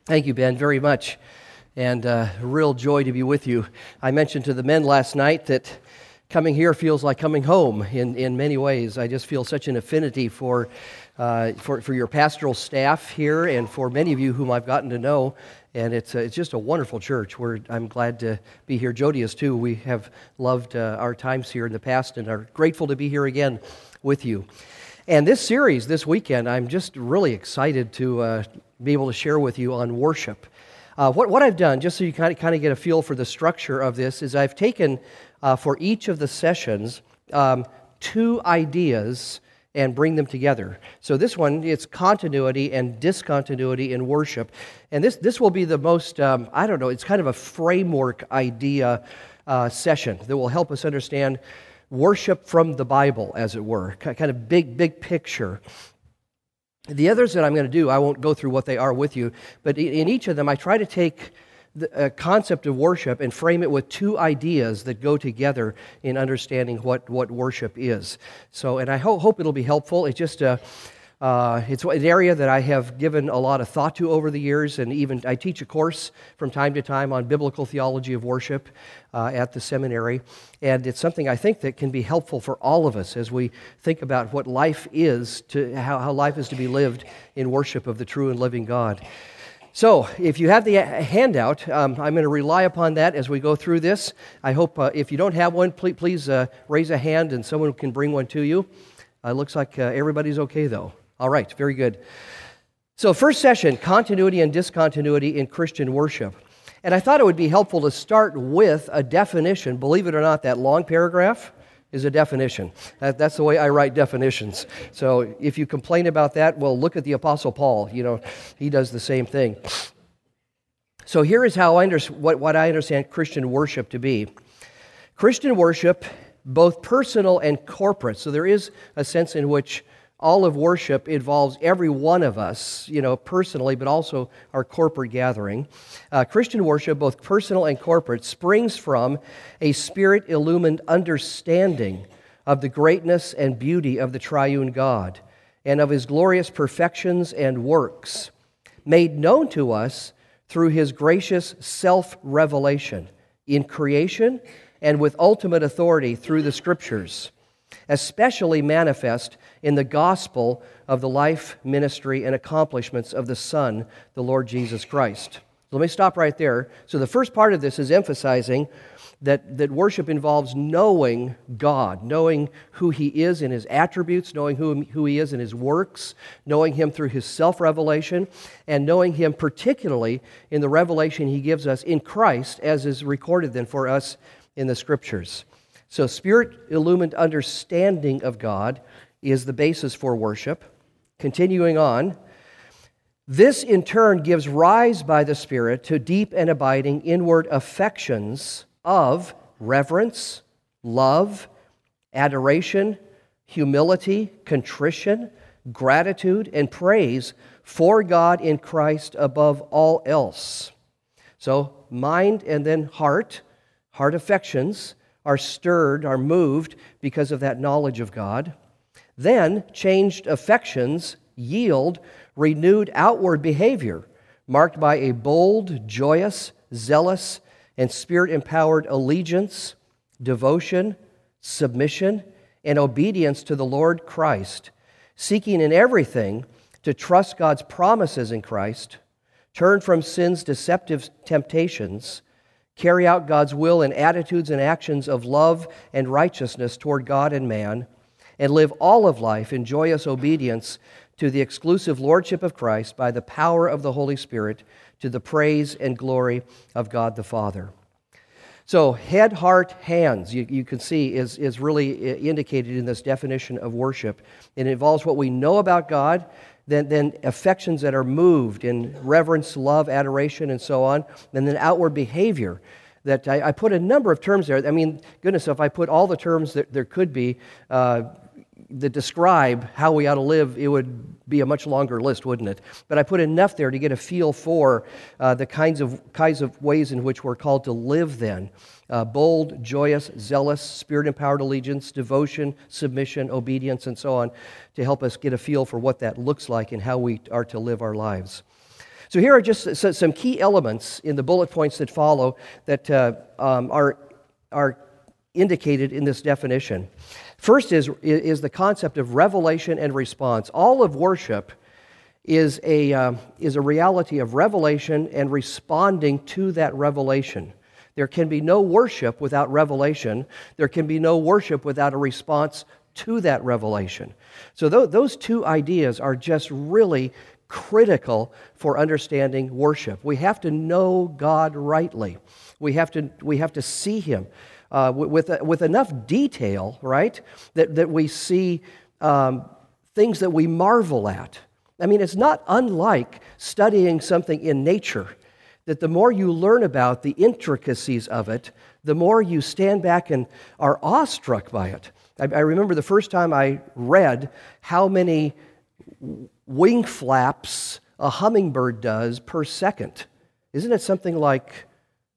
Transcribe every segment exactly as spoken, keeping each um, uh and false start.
Thank you, Ben, very much, and uh, real joy to be with you. I mentioned to the men last night that coming here feels like coming home in, in many ways. I just feel such an affinity for, uh, for for your pastoral staff here and for many of you whom I've gotten to know, and it's uh, it's just a wonderful church. We're, I'm glad to be here. Jody is too. We have loved uh, our times here in the past and are grateful to be here again with you. And this series, this weekend, I'm just really excited to uh, be able to share with you on worship. Uh, what, what I've done, just so you kind of, kind of get a feel for the structure of this, is I've taken uh, for each of the sessions um, two ideas and bring them together. So this one, it's continuity and discontinuity in worship. And this, this will be the most, um, I don't know, it's kind of a framework idea uh, session that will help us understand worship from the Bible, as it were, kind of big, big picture. The others that I'm going to do, I won't go through what they are with you, but in each of them, I try to take the concept of worship and frame it with two ideas that go together in understanding what, what worship is. So, and I ho- hope it'll be helpful. It's just a, uh, it's an area that I have given a lot of thought to over the years, and even I teach a course from time to time on biblical theology of worship uh, at the seminary, and it's something I think that can be helpful for all of us as we think about what life is, to how, how life is to be lived in worship of the true and living God. So, if you have the handout, um, I'm going to rely upon that as we go through this. I hope uh, if you don't have one, please, please uh, raise a hand and someone can bring one to you. Uh, looks like uh, everybody's okay, though. All right, very good. So, first session, continuity and discontinuity in Christian worship. And I thought it would be helpful to start with a definition. Believe it or not, that long paragraph is a definition. That, that's the way I write definitions. So if you complain about that, well, look at the Apostle Paul. You know, he does the same thing. So here is how I under, what, what I understand Christian worship to be. Christian worship, both personal and corporate. So there is a sense in which all of worship involves every one of us, you know, personally, but also our corporate gathering. Uh, Christian worship, both personal and corporate, springs from a Spirit-illumined understanding of the greatness and beauty of the triune God and of His glorious perfections and works, made known to us through His gracious self-revelation in creation and with ultimate authority through the Scriptures, especially manifest in the gospel of the life, ministry, and accomplishments of the Son, the Lord Jesus Christ. Let me stop right there. So the first part of this is emphasizing that, that worship involves knowing God, knowing who He is in His attributes, knowing who, who He is in His works, knowing Him through His self-revelation, and knowing Him particularly in the revelation He gives us in Christ, as is recorded then for us in the Scriptures. So Spirit-illumined understanding of God is the basis for worship. Continuing on, this in turn gives rise by the Spirit to deep and abiding inward affections of reverence, love, adoration, humility, contrition, gratitude, and praise for God in Christ above all else. So mind and then heart, heart affections, are stirred, are moved because of that knowledge of God. Then changed affections yield renewed outward behavior, marked by a bold, joyous, zealous, and Spirit-empowered allegiance, devotion, submission, and obedience to the Lord Christ, seeking in everything to trust God's promises in Christ, turn from sin's deceptive temptations, carry out God's will in attitudes and actions of love and righteousness toward God and man, and live all of life in joyous obedience to the exclusive lordship of Christ by the power of the Holy Spirit, to the praise and glory of God the Father. So head, heart, hands, you, you can see, is, is really indicated in this definition of worship. It involves what we know about God, then, then affections that are moved in reverence, love, adoration, and so on, and then outward behavior. That I, I put a number of terms there. I mean, goodness, if I put all the terms that there could be uh, that describe how we ought to live, it would be a much longer list, wouldn't it? But I put enough there to get a feel for uh, the kinds of kinds of ways in which we're called to live then. Uh, bold, joyous, zealous, Spirit-empowered allegiance, devotion, submission, obedience, and so on, to help us get a feel for what that looks like and how we are to live our lives. So here are just s- some key elements in the bullet points that follow that uh, um, are, are indicated in this definition. First is, is the concept of revelation and response. All of worship is a, uh, is a reality of revelation and responding to that revelation. There can be no worship without revelation. There can be no worship without a response to that revelation. So th- those two ideas are just really critical for understanding worship. We have to know God rightly. We have to, we have to see Him uh, with, with enough detail, right, that, that we see um, things that we marvel at. I mean, it's not unlike studying something in nature, that the more you learn about the intricacies of it, the more you stand back and are awestruck by it. I, I remember the first time I read how many wing flaps a hummingbird does per second. Isn't it something like,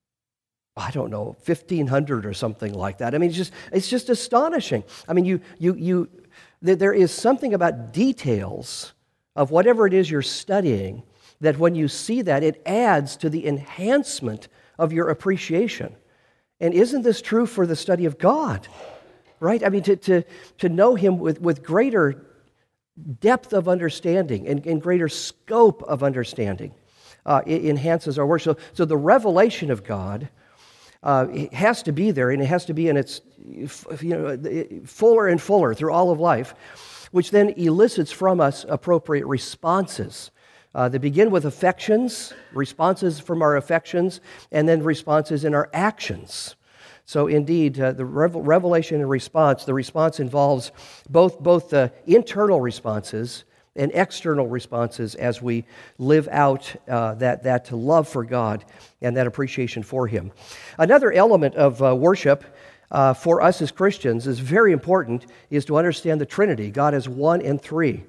I don't know, fifteen hundred or something like that? I mean, it's just, it's just astonishing. I mean, you, you, you, there is something about details of whatever it is you're studying that when you see that, it adds to the enhancement of your appreciation. And isn't this true for the study of God? Right? I mean, to, to, to know Him with, with greater depth of understanding and, and greater scope of understanding uh, it enhances our worship. So, so the revelation of God uh, it has to be there, and it has to be in its, you know, fuller and fuller through all of life, which then elicits from us appropriate responses. Uh, they begin with affections, responses from our affections, and then responses in our actions. So indeed, uh, the revel- revelation and response, the response involves both, both the internal responses and external responses as we live out uh, that, that love for God and that appreciation for Him. Another element of uh, worship uh, for us as Christians is very important, is to understand the Trinity. God is one and three.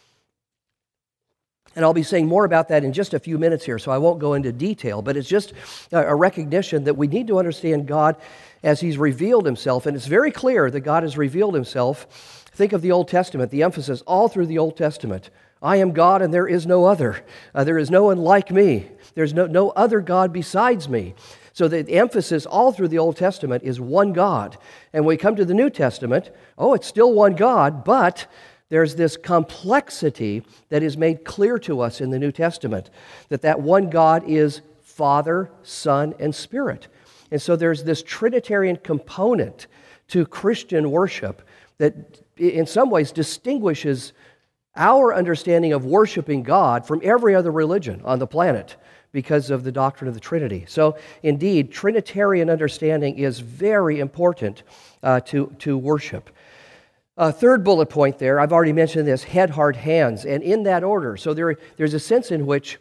And I'll be saying more about that in just a few minutes here, so I won't go into detail, but it's just a recognition that we need to understand God as He's revealed Himself, and it's very clear that God has revealed Himself. Think of the Old Testament, the emphasis all through the Old Testament. I am God and there is no other. Uh, there is no one like me. There's no, no other God besides me. So the emphasis all through the Old Testament is one God. And when we come to the New Testament, oh, it's still one God, but there's this complexity that is made clear to us in the New Testament, that that one God is Father, Son, and Spirit. And so there's this Trinitarian component to Christian worship that in some ways distinguishes our understanding of worshiping God from every other religion on the planet because of the doctrine of the Trinity. So indeed, Trinitarian understanding is very important uh, to, to worship. Uh, third bullet point there, I've already mentioned this, head, heart, hands, and in that order. So there, there's a sense in which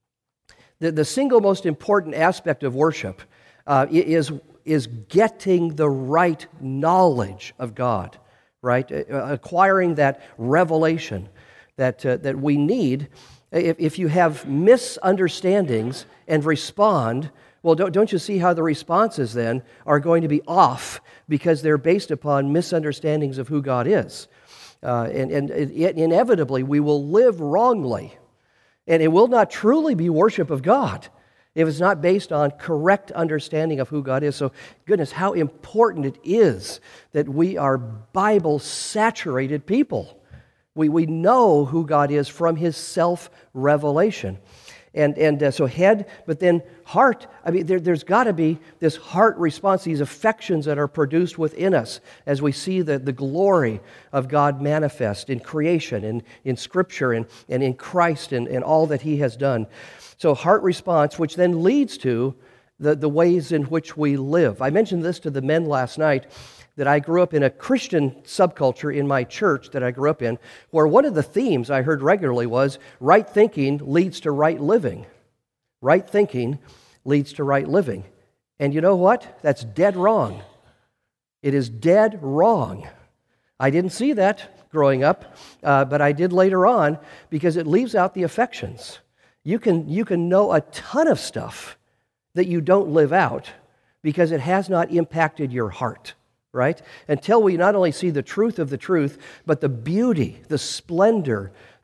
the, the single most important aspect of worship uh, is, is getting the right knowledge of God, right? Uh, acquiring that revelation that, uh, that we need. If, if you have misunderstandings and respond, well, don't, don't you see how the responses then are going to be off because they're based upon misunderstandings of who God is. Uh, and, and it, inevitably, we will live wrongly. And it will not truly be worship of God if it's not based on correct understanding of who God is. So, goodness, how important it is that we are Bible-saturated people. We, we know who God is from His self-revelation. And, and uh, so head, but then heart, I mean, there, there's got to be this heart response, these affections that are produced within us as we see the, the glory of God manifest in creation, in, in Scripture, and, and in Christ, and, and all that He has done. So heart response, which then leads to the, the ways in which we live. I mentioned this to the men last night, that I grew up in a Christian subculture in my church that I grew up in, where one of the themes I heard regularly was, right thinking leads to right living. Right thinking leads to right living. And you know what? That's dead wrong. It is dead wrong. I didn't see that growing up, uh, but I did later on, because it leaves out the affections. You can, you can know a ton of stuff that you don't live out because it has not impacted your heart. Right? Until we not only see the truth of the truth, but the beauty, the splendor,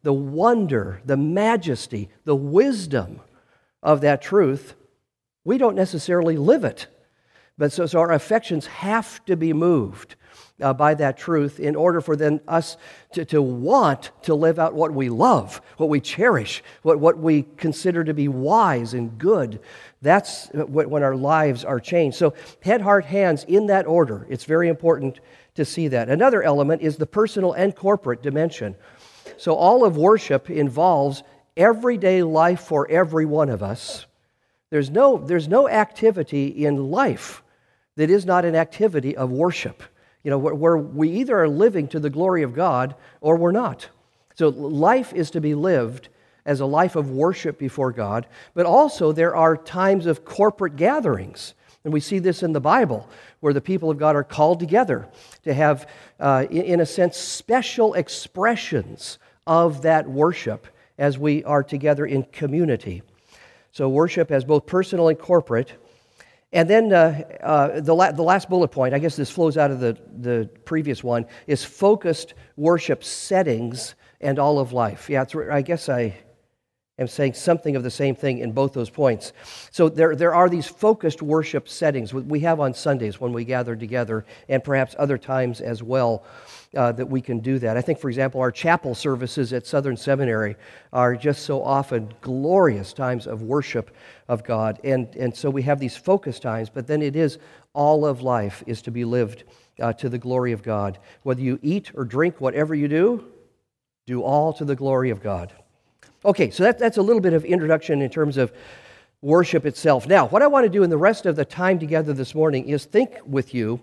the wonder, the majesty, the wisdom of that truth, we don't necessarily live it. But so, so our affections have to be moved uh, by that truth in order for then us to, to want to live out what we love, what we cherish, what, what we consider to be wise and good. That's when our lives are changed. So head, heart, hands in that order. It's very important to see that. Another element is the personal and corporate dimension. So all of worship involves everyday life for every one of us. There's no, there's no activity in life that is not an activity of worship. You know, where, where we either are living to the glory of God or we're not. So life is to be lived as a life of worship before God, but also there are times of corporate gatherings. And we see this in the Bible, where the people of God are called together to have, uh, in, in a sense, special expressions of that worship as we are together in community. So worship as both personal and corporate. And then uh, uh, the, la- the last bullet point, I guess this flows out of the, the previous one, is focused worship settings and all of life. Yeah, it's, I guess I am saying something of the same thing in both those points. So there, there are these focused worship settings we have on Sundays when we gather together, and perhaps other times as well uh, that we can do that. I think, for example, our chapel services at Southern Seminary are just so often glorious times of worship of God. And, and so we have these focus times, but then it is all of life is to be lived uh, to the glory of God. Whether you eat or drink, whatever you do, do all to the glory of God. Okay, so that, that's a little bit of introduction in terms of worship itself. Now, what I want to do in the rest of the time together this morning is think with you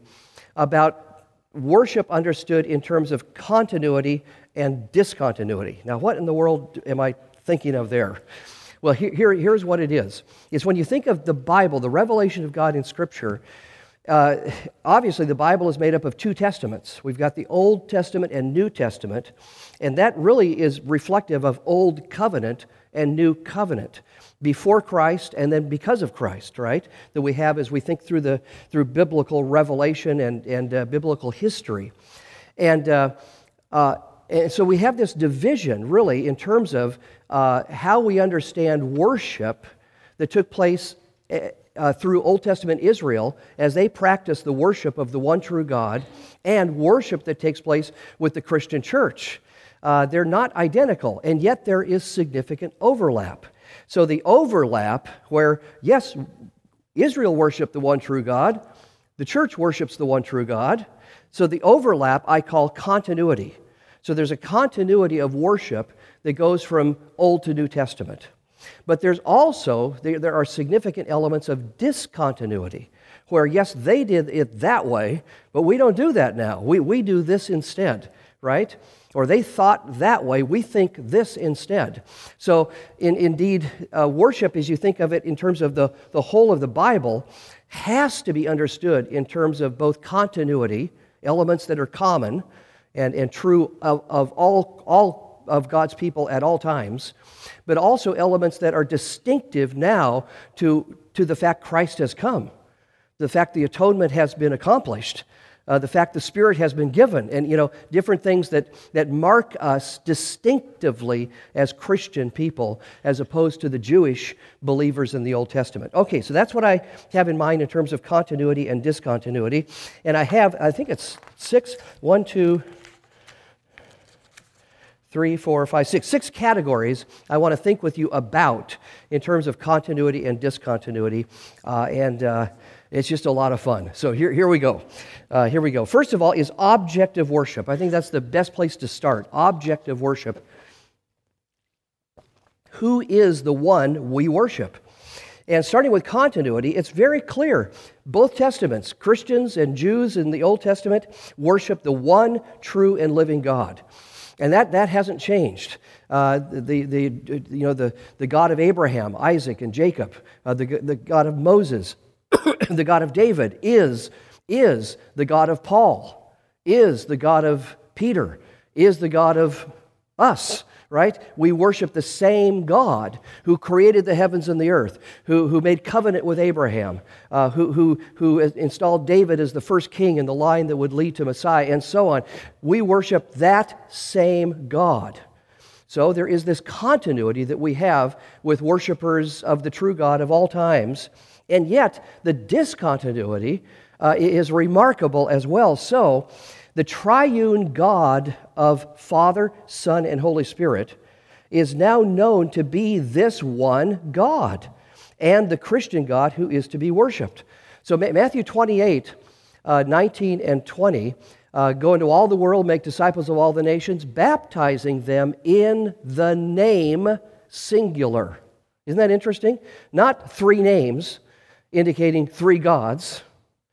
about worship understood in terms of continuity and discontinuity. Now, what in the world am I thinking of there? Well, here, here, here's what it is. It's when you think of the Bible, the revelation of God in Scripture, uh, obviously the Bible is made up of two testaments. We've got the Old Testament and New Testament, and that really is reflective of Old Covenant and New Covenant, before Christ and then because of Christ, right? That we have as we think through the through biblical revelation and, and uh, biblical history. And, uh, uh, and so we have this division, really, in terms of uh, how we understand worship that took place uh, through Old Testament Israel as they practiced the worship of the one true God, and worship that takes place with the Christian church. Uh, they're not identical, and yet there is significant overlap. So the overlap where, yes, Israel worshiped the one true God, the church worships the one true God. So the overlap I call continuity. So there's a continuity of worship that goes from Old to New Testament. But there's also, there, there are significant elements of discontinuity, where, yes, they did it that way, but we don't do that now. We, we do this instead, right? Or they thought that way, we think this instead. So in, indeed, uh, worship, as you think of it in terms of the, the whole of the Bible, has to be understood in terms of both continuity, elements that are common and, and true of, of all, all of God's people at all times, but also elements that are distinctive now to, to the fact Christ has come, the fact the atonement has been accomplished, Uh, the fact the Spirit has been given, and, you know, different things that, that mark us distinctively as Christian people as opposed to the Jewish believers in the Old Testament. Okay, so that's what I have in mind in terms of continuity and discontinuity. And I have, I think it's six, one, two, three, four, five, six, six categories I want to think with you about in terms of continuity and discontinuity. Uh, and uh, It's just a lot of fun. So here, here we go. Uh, here we go. First of all is objective worship. I think that's the best place to start. Objective worship. Who is the one we worship? And starting with continuity, it's very clear. Both Testaments, Christians and Jews in the Old Testament, worship the one true and living God. And that, that hasn't changed. Uh, the, the, you know, the, the God of Abraham, Isaac, and Jacob, uh, the, the God of Moses, the God of David is, is the God of Paul, is the God of Peter, is the God of us, right? We worship the same God who created the heavens and the earth, who, who made covenant with Abraham, uh, who, who, who installed David as the first king in the line that would lead to Messiah, and so on. We worship that same God. So there is this continuity that we have with worshipers of the true God of all times, and yet the discontinuity uh, is remarkable as well. So the triune God of Father, Son, and Holy Spirit is now known to be this one God, and the Christian God who is to be worshiped. So Matthew twenty-eight, uh, nineteen and twenty, uh, go into all the world, make disciples of all the nations, baptizing them in the name singular. Isn't that interesting? Not three names indicating three gods,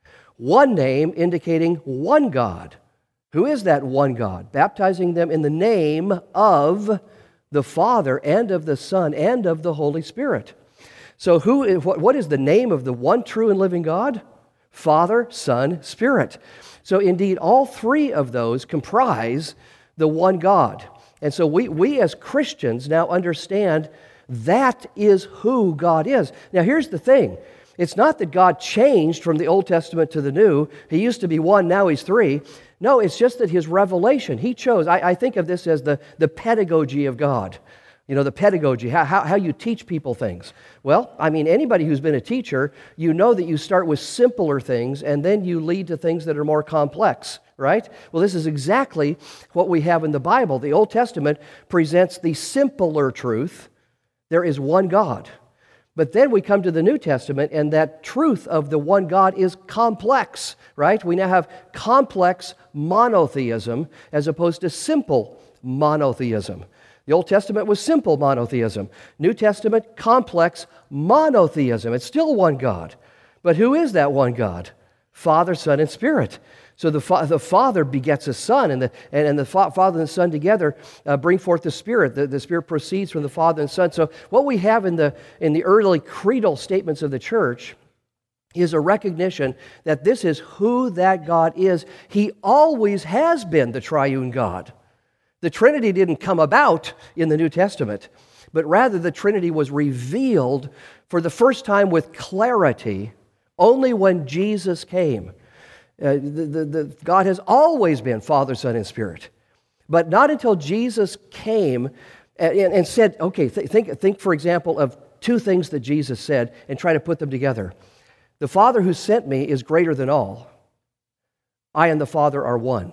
one name indicating one God. Who is that one God? Baptizing them in the name of the Father and of the Son and of the Holy Spirit. So who? What is the name of the one true and living God? Father, Son, Spirit. So indeed, all three of those comprise the one God. And so we, we as Christians now understand that is who God is. Now here's the thing. It's not that God changed from the Old Testament to the New. He used to be one, now he's three. No, it's just that his revelation, he chose. I, I think of this as the, the pedagogy of God. You know, the pedagogy, how, how, how you teach people things. Well, I mean, anybody who's been a teacher, you know that you start with simpler things and then you lead to things that are more complex, right? Well, this is exactly what we have in the Bible. The Old Testament presents the simpler truth. There is one God. But then we come to the New Testament, and that truth of the one God is complex, right? We now have complex monotheism as opposed to simple monotheism. The Old Testament was simple monotheism. New Testament, complex monotheism. It's still one God. But who is that one God? Father, Son, and Spirit. So the, fa- the Father begets a Son, and the, and, and the fa- Father and the Son together uh, bring forth the Spirit. The, the Spirit proceeds from the Father and Son. So what we have in the, in the early creedal statements of the church is a recognition that this is who that God is. He always has been the triune God. The Trinity didn't come about in the New Testament, but rather the Trinity was revealed for the first time with clarity only when Jesus came. Uh, the, the, the, God has always been Father, Son, and Spirit. But not until Jesus came and, and said, okay, th- think, think, for example, of two things that Jesus said and try to put them together. The Father who sent me is greater than all. I and the Father are one.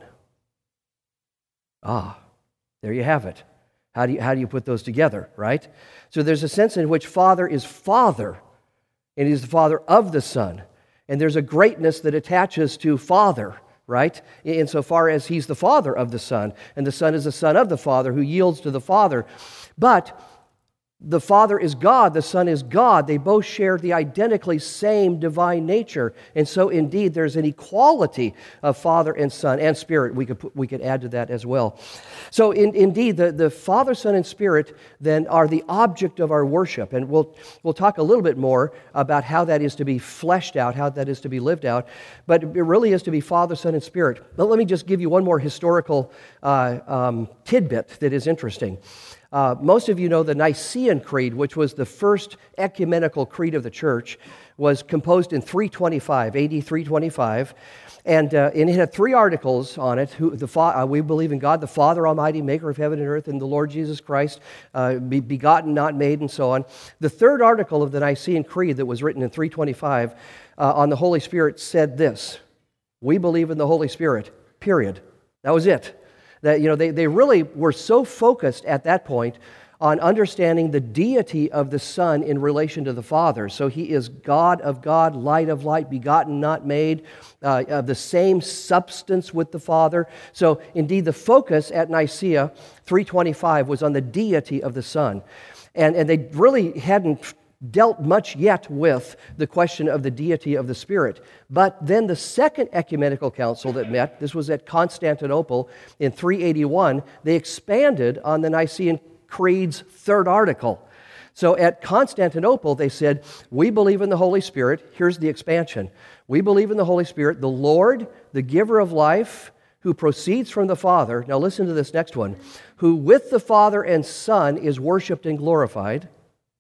Ah, there you have it. How do you, how do you put those together, right? So there's a sense in which Father is Father, and He's the Father of the Son. And there's a greatness that attaches to Father, right? Insofar as He's the Father of the Son, and the Son is the Son of the Father who yields to the Father. But the Father is God, the Son is God. They both share the identically same divine nature. And so indeed there's an equality of Father and Son and Spirit. We could, put, we could add to that as well. So in, indeed the, the Father, Son, and Spirit then are the object of our worship. And we'll, we'll talk a little bit more about how that is to be fleshed out, how that is to be lived out. But it really is to be Father, Son, and Spirit. But let me just give you one more historical uh, um, tidbit that is interesting. Uh, most of you know the Nicene Creed, which was the first ecumenical creed of the church, was composed in three twenty-five, A D three twenty-five, and, uh, and it had three articles on it. Who, the, uh, we believe in God, the Father Almighty, maker of heaven and earth, and the Lord Jesus Christ, uh, be, begotten, not made, and so on. The third article of the Nicene Creed that was written in three twenty-five uh, on the Holy Spirit said this: we believe in the Holy Spirit, period. That was it. That, you know, they, they really were so focused at that point on understanding the deity of the Son in relation to the Father. So He is God of God, light of light, begotten, not made, uh, of the same substance with the Father. So indeed the focus at Nicaea three twenty-five was on the deity of the Son. And, and they really hadn't dealt much yet with the question of the deity of the Spirit. But then the second ecumenical council that met, this was at Constantinople in three eighty-one, they expanded on the Nicene Creed's third article. So at Constantinople, they said, we believe in the Holy Spirit. Here's the expansion. We believe in the Holy Spirit, the Lord, the giver of life, who proceeds from the Father. Now listen to this next one. Who with the Father and Son is worshiped and glorified,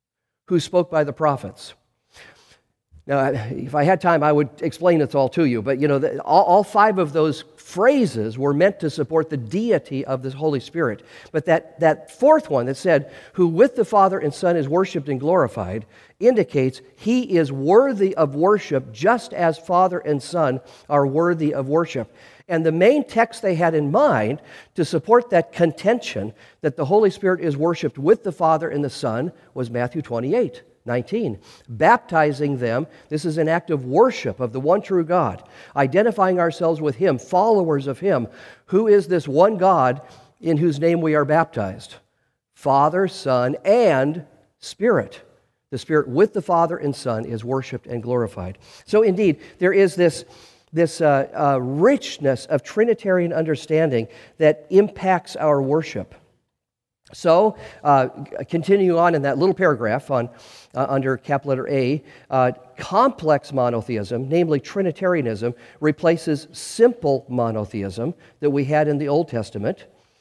who spoke by the prophets. Now, if I had time, I would explain this all to you. But, you know, the, all, all five of those phrases were meant to support the deity of the Holy Spirit. But that, that fourth one that said, who with the Father and Son is worshiped and glorified, indicates he is worthy of worship just as Father and Son are worthy of worship. And the main text they had in mind to support that contention that the Holy Spirit is worshiped with the Father and the Son was Matthew twenty-eight nineteen. Baptizing them, this is an act of worship of the one true God, identifying ourselves with Him, followers of Him. Who is this one God in whose name we are baptized? Father, Son, and Spirit. The Spirit with the Father and Son is worshiped and glorified. So indeed, there is this this uh, uh, richness of Trinitarian understanding that impacts our worship. So, uh, continuing on in that little paragraph on uh, under capital letter A, uh, complex monotheism, namely Trinitarianism, replaces simple monotheism that we had in the Old Testament.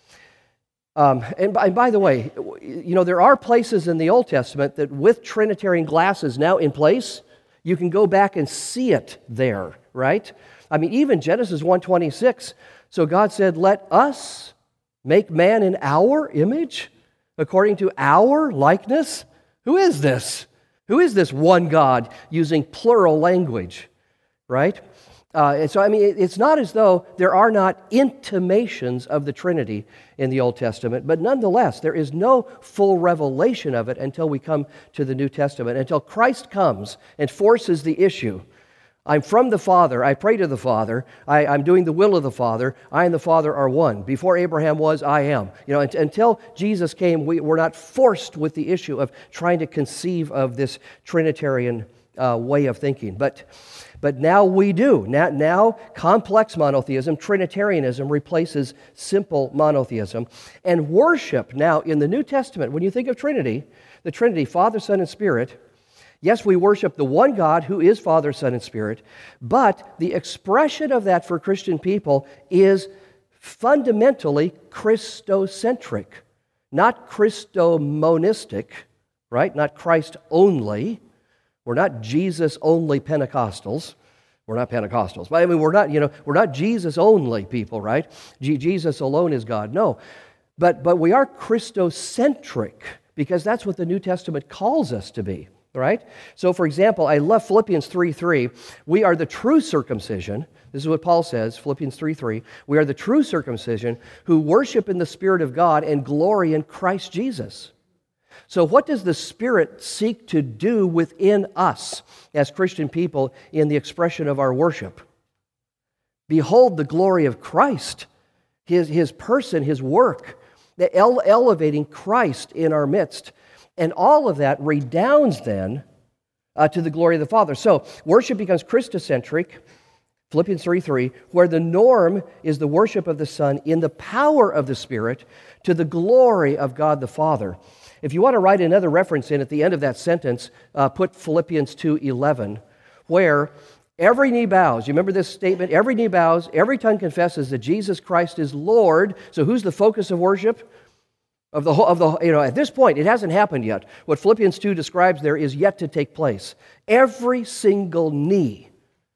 Um, and, by, and by the way, you know, there are places in the Old Testament that with Trinitarian glasses now in place, you can go back and see it there, right? I mean, even Genesis one twenty-six, so God said, let us make man in our image, according to our likeness. Who is this? Who is this one God using plural language, right? Uh, and so, I mean, it's not as though there are not intimations of the Trinity in the Old Testament, but nonetheless, there is no full revelation of it until we come to the New Testament, until Christ comes and forces the issue. I'm from the Father, I pray to the Father, I, I'm doing the will of the Father, I and the Father are one. Before Abraham was, I am. You know, until Jesus came, we were not forced with the issue of trying to conceive of this Trinitarian uh, way of thinking. But But now we do. Now, now complex monotheism, Trinitarianism, replaces simple monotheism. And worship now in the New Testament, when you think of Trinity, the Trinity, Father, Son, and Spirit, yes, we worship the one God who is Father, Son, and Spirit, but the expression of that for Christian people is fundamentally Christocentric, not Christomonistic, right? Not Christ only. We're not Jesus-only Pentecostals. We're not Pentecostals. But I mean, we're not, you know, we're not Jesus-only people, right? G- Jesus alone is God. No. But, but we are Christocentric because that's what the New Testament calls us to be, right? So, for example, I love Philippians three three. We are the true circumcision. This is what Paul says, Philippians three three. We are the true circumcision who worship in the Spirit of God and glory in Christ Jesus. So what does the Spirit seek to do within us as Christian people in the expression of our worship? Behold the glory of Christ, His, his person, His work, the ele- elevating Christ in our midst. And all of that redounds then uh, to the glory of the Father. So worship becomes Christocentric, Philippians three three, where the norm is the worship of the Son in the power of the Spirit to the glory of God the Father. If you want to write another reference in at the end of that sentence, uh, put Philippians two eleven, where every knee bows. You remember this statement? Every knee bows, every tongue confesses that Jesus Christ is Lord. So who's the focus of worship? Of the whole, of the you know, at this point, it hasn't happened yet. What Philippians two describes there is yet to take place. Every single knee,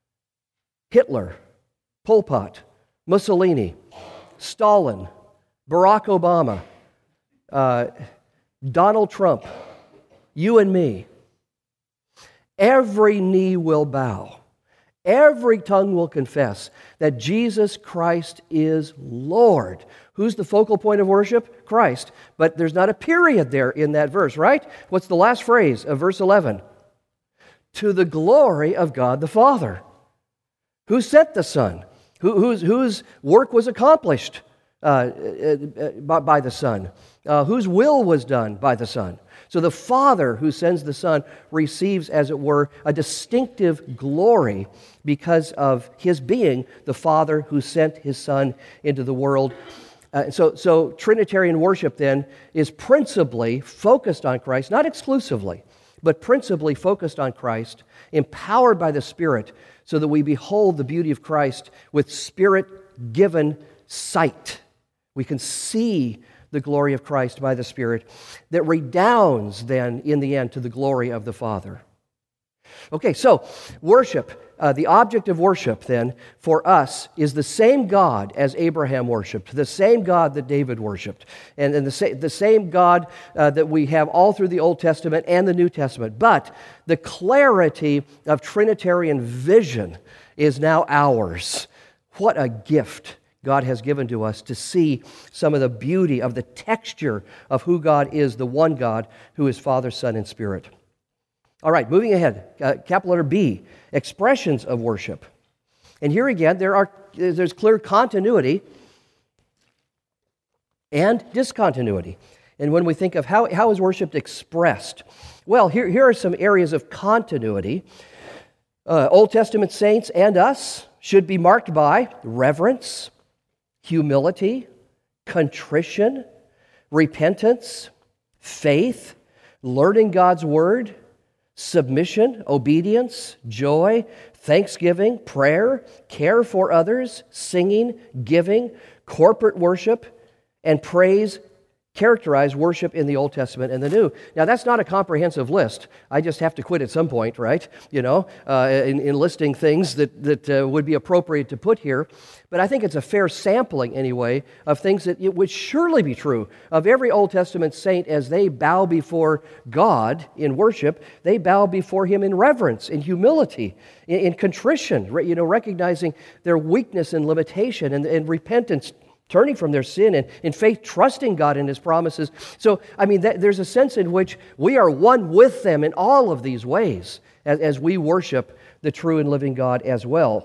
Hitler, Pol Pot, Mussolini, Stalin, Barack Obama, uh, Donald Trump, you and me, every knee will bow. Every tongue will confess that Jesus Christ is Lord. Who's the focal point of worship? Christ. But there's not a period there in that verse, right? What's the last phrase of verse eleven? To the glory of God the Father. Who sent the Son? Who, whose, whose work was accomplished uh, uh, by, by the Son? Uh, whose will was done by the Son? So the Father who sends the Son receives, as it were, a distinctive glory because of His being the Father who sent His Son into the world. Uh, so, so Trinitarian worship then is principally focused on Christ, not exclusively, but principally focused on Christ, empowered by the Spirit, so that we behold the beauty of Christ with Spirit-given sight. We can see the glory of Christ by the Spirit that redounds then in the end to the glory of the Father. Okay, so worship. Uh, the object of worship, then, for us is the same God as Abraham worshiped, the same God that David worshiped, and, and the, sa- the same God uh, that we have all through the Old Testament and the New Testament. But the clarity of Trinitarian vision is now ours. What a gift God has given to us to see some of the beauty of the texture of who God is, the one God who is Father, Son, and Spirit. All right, moving ahead, uh, capital letter B, expressions of worship. And here again, there are there's clear continuity and discontinuity. And when we think of how, how is worship expressed, well, here, here are some areas of continuity. Uh, Old Testament saints and us should be marked by reverence, humility, contrition, repentance, faith, learning God's word, submission, obedience, joy, thanksgiving, prayer, care for others, singing, giving, corporate worship, and praise characterize worship in the Old Testament and the New. Now, that's not a comprehensive list. I just have to quit at some point, right? You know, uh, in, in listing things that, that uh, would be appropriate to put here. But I think it's a fair sampling, anyway, of things that it would surely be true of every Old Testament saint as they bow before God in worship. They bow before Him in reverence, in humility, in, in contrition, you know, recognizing their weakness and limitation, and, and repentance, turning from their sin, and in faith trusting God in His promises. So, I mean, that, there's a sense in which we are one with them in all of these ways as, as we worship the true and living God as well.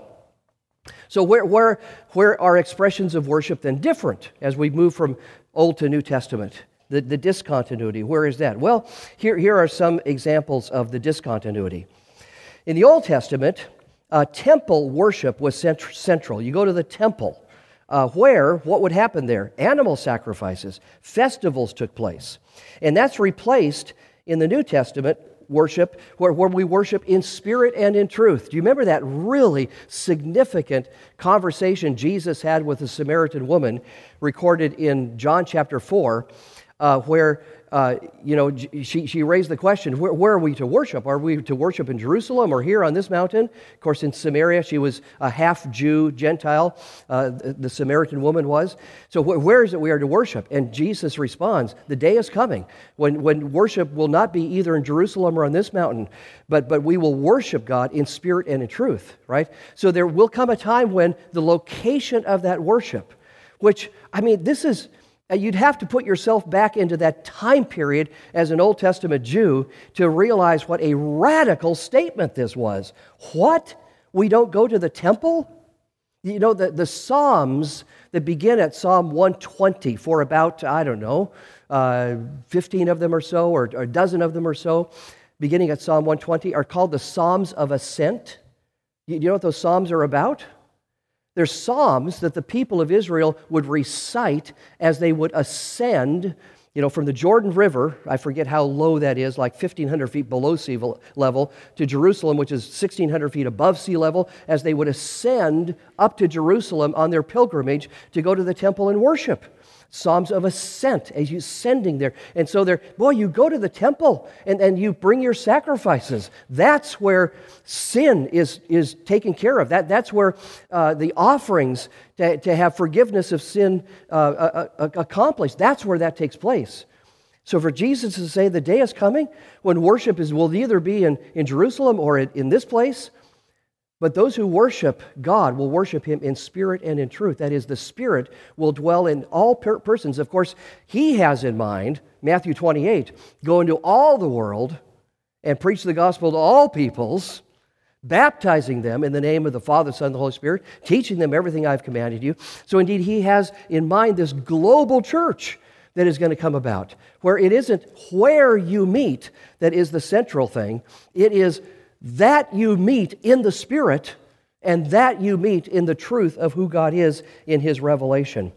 So where, where, where are expressions of worship then different as we move from Old to New Testament? The, the discontinuity, where is that? Well, here, here are some examples of the discontinuity. In the Old Testament, uh, temple worship was cent- central. You go to the temple. Uh, where, what would happen there? Animal sacrifices, festivals took place. And that's replaced in the New Testament worship, where, where we worship in spirit and in truth. Do you remember that really significant conversation Jesus had with the Samaritan woman, recorded in John chapter four, uh, where Uh, you know, she, she raised the question, where, where are we to worship? Are we to worship in Jerusalem or here on this mountain? Of course, in Samaria, she was a half-Jew, Gentile, uh, the, the Samaritan woman was. So wh- where is it we are to worship? And Jesus responds, the day is coming when, when worship will not be either in Jerusalem or on this mountain, but, but we will worship God in spirit and in truth, right? So there will come a time when the location of that worship, which, I mean, this is... You'd have to put yourself back into that time period as an Old Testament Jew to realize what a radical statement this was. What? We don't go to the temple? You know, the, the Psalms that begin at Psalm one twenty, for about, I don't know, uh, fifteen of them or so, or, or a dozen of them or so, beginning at Psalm one twenty, are called the Psalms of Ascent. You, you know what those Psalms are about? They're psalms that the people of Israel would recite as they would ascend, you know, from the Jordan River, I forget how low that is, like fifteen hundred feet below sea level, to Jerusalem, which is sixteen hundred feet above sea level, as they would ascend up to Jerusalem on their pilgrimage to go to the temple and worship. Psalms of ascent, as you ascending there. And so they're, boy, you go to the temple and, and you bring your sacrifices. That's where sin is, is taken care of. That, that's where uh, the offerings to, to have forgiveness of sin uh, uh, uh, accomplished. That's where that takes place. So for Jesus to say the day is coming when worship is will either be in, in Jerusalem or in, in this place, but those who worship God will worship Him in spirit and in truth. That is, the Spirit will dwell in all per- persons. Of course, He has in mind, Matthew twenty-eight, go into all the world and preach the gospel to all peoples, baptizing them in the name of the Father, Son, and the Holy Spirit, teaching them everything I've commanded you. So indeed, He has in mind this global church that is going to come about, where it isn't where you meet that is the central thing. It is that you meet in the Spirit, and that you meet in the truth of who God is in His revelation.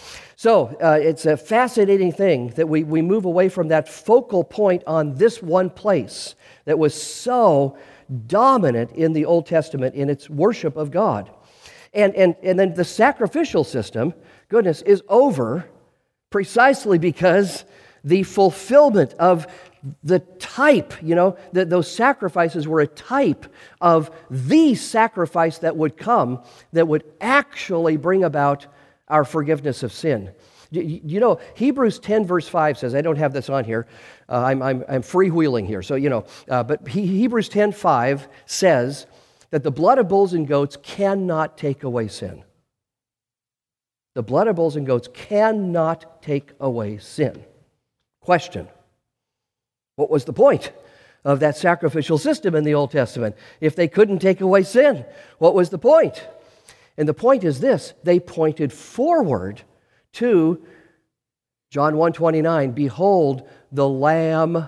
So uh, it's a fascinating thing that we, we move away from that focal point on this one place that was so dominant in the Old Testament in its worship of God. And, and, and then the sacrificial system, goodness, is over precisely because the fulfillment of the type, you know, that those sacrifices were a type of the sacrifice that would come, that would actually bring about our forgiveness of sin. You know, Hebrews ten verse five says, I don't have this on here, uh, I'm, I'm, I'm freewheeling here, so you know, uh, but he, Hebrews ten five says that the blood of bulls and goats cannot take away sin. The blood of bulls and goats cannot take away sin. Question: what was the point of that sacrificial system in the Old Testament? If they couldn't take away sin, what was the point? And the point is this: they pointed forward to John one twenty-nine, behold the Lamb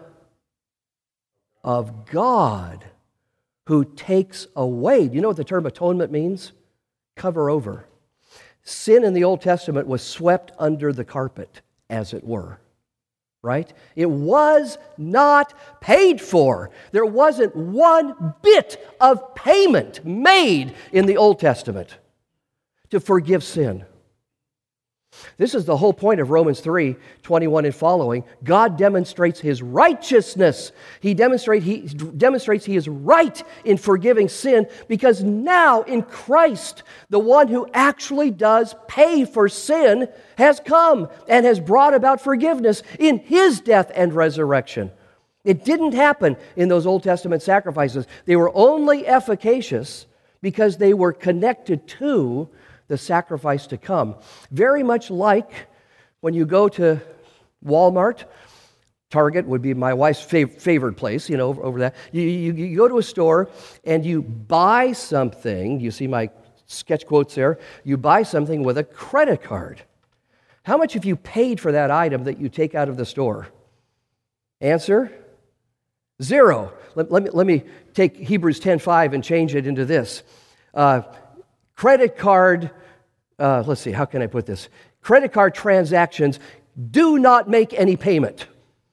of God who takes away. Do you know what the term atonement means? Cover over. Sin in the Old Testament was swept under the carpet, as it were. Right? It was not paid for. There wasn't one bit of payment made in the Old Testament to forgive sin. This is the whole point of Romans three twenty-one and following. God demonstrates His righteousness. He, demonstrate, he demonstrates He is right in forgiving sin because now in Christ, the one who actually does pay for sin has come and has brought about forgiveness in His death and resurrection. It didn't happen in those Old Testament sacrifices. They were only efficacious because they were connected to the sacrifice to come. Very much like when you go to Walmart, Target would be my wife's fav- favored place, you know, over, over that. You, you, you go to a store and you buy something, you see my sketch quotes there, you buy something with a credit card. How much have you paid for that item that you take out of the store? Answer? Zero. Let, let, me, let me take Hebrews ten five and change it into this. Uh, Credit card, uh, let's see, how can I put this? Credit card transactions do not make any payment.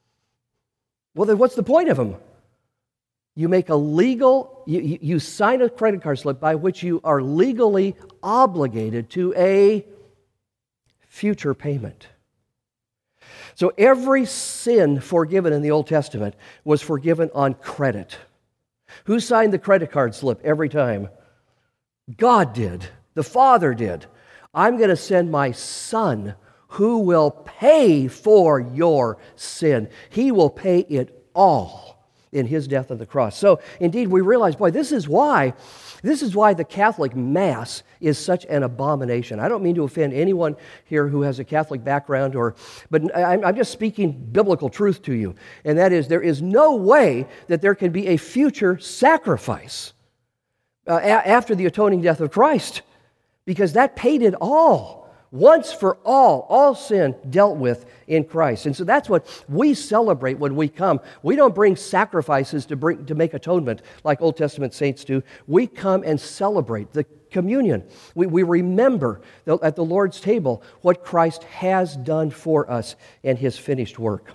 Well, then what's the point of them? You make a legal, you, you sign a credit card slip by which you are legally obligated to a future payment. So every sin forgiven in the Old Testament was forgiven on credit. Who signed the credit card slip every time? God did. The Father did. I'm going to send my Son who will pay for your sin. He will pay it all in His death on the cross. So indeed we realize, boy, this is why this is why the Catholic Mass is such an abomination. I don't mean to offend anyone here who has a Catholic background, or, but I'm, I'm just speaking biblical truth to you. And that is, there is no way that there can be a future sacrifice Uh, a- after the atoning death of Christ, because that paid it all, once for all, all sin dealt with in Christ. And so that's what we celebrate when we come. We don't bring sacrifices to bring to make atonement like Old Testament saints do. We come and celebrate the communion. We, we remember the, at the Lord's table what Christ has done for us and His finished work.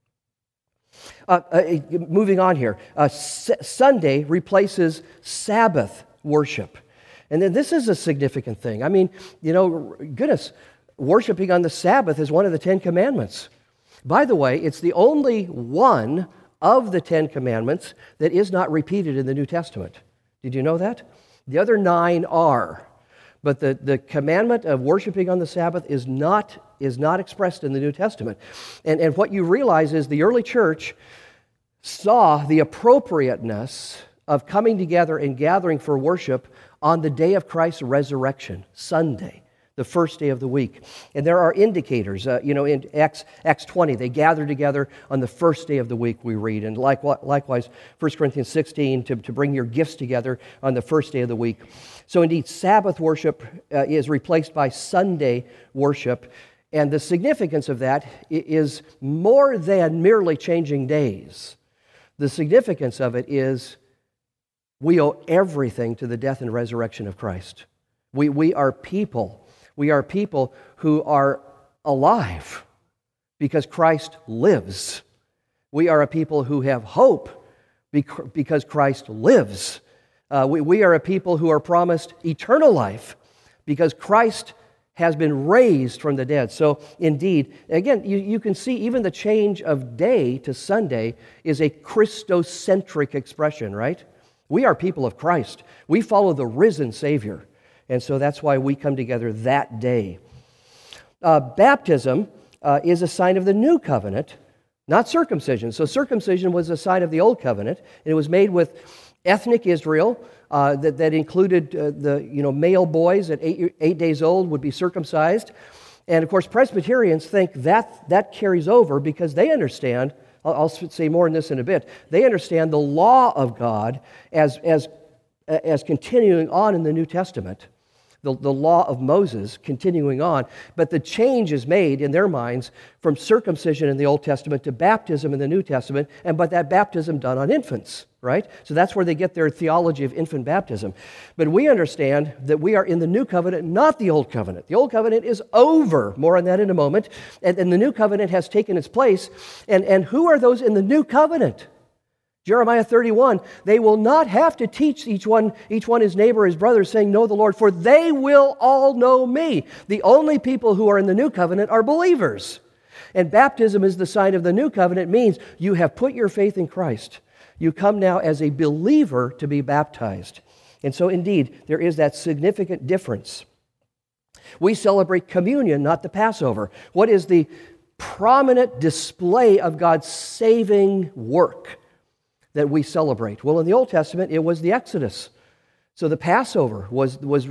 Uh, uh, moving on here, uh, S- Sunday replaces Sabbath worship. And then this is a significant thing. I mean, you know, goodness, worshiping on the Sabbath is one of the Ten Commandments. By the way, it's the only one of the Ten Commandments that is not repeated in the New Testament. Did you know that? The other nine are. But the, the commandment of worshiping on the Sabbath is not, is not expressed in the New Testament. And, and what you realize is the early church saw the appropriateness of coming together and gathering for worship on the day of Christ's resurrection, Sunday, the first day of the week. And there are indicators. Uh, you know, in Acts, Acts twenty, they gather together on the first day of the week, we read. And likewise, First Corinthians sixteen, to, to bring your gifts together on the first day of the week. So indeed, Sabbath worship uh, is replaced by Sunday worship. And the significance of that is more than merely changing days. The significance of it is we owe everything to the death and resurrection of Christ. We, we are people. We are people who are alive because Christ lives. We are a people who have hope because Christ lives. Uh, we, we are a people who are promised eternal life because Christ has been raised from the dead. So indeed, again, you, you can see even the change of day to Sunday is a Christocentric expression, right? We are people of Christ. We follow the risen Savior. And so that's why we come together that day. Uh, baptism uh, is a sign of the new covenant, not circumcision. So circumcision was a sign of the old covenant. It was made with ethnic Israel. Uh, that, that included uh, the you know male boys at eight, eight days old would be circumcised. And of course, Presbyterians think that that carries over because they understand, I'll, I'll say more on this in a bit, they understand the law of God as, as, as continuing on in the New Testament. The, the law of Moses continuing on, but the change is made in their minds from circumcision in the Old Testament to baptism in the New Testament, and but that baptism done on infants, right? So that's where they get their theology of infant baptism. But we understand that we are in the New Covenant, not the Old Covenant. The Old Covenant is over. More on that in a moment. And, and the New Covenant has taken its place. And, and who are those in the New Covenant? Jeremiah thirty-one, they will not have to teach each one, each one his neighbor, his brother, saying, know the Lord, for they will all know me. The only people who are in the new covenant are believers. And baptism is the sign of the new covenant. It means you have put your faith in Christ. You come now as a believer to be baptized. And so indeed, there is that significant difference. We celebrate communion, not the Passover. What is the prominent display of God's saving work that we celebrate? Well, in the Old Testament, it was the Exodus. So the Passover was, was,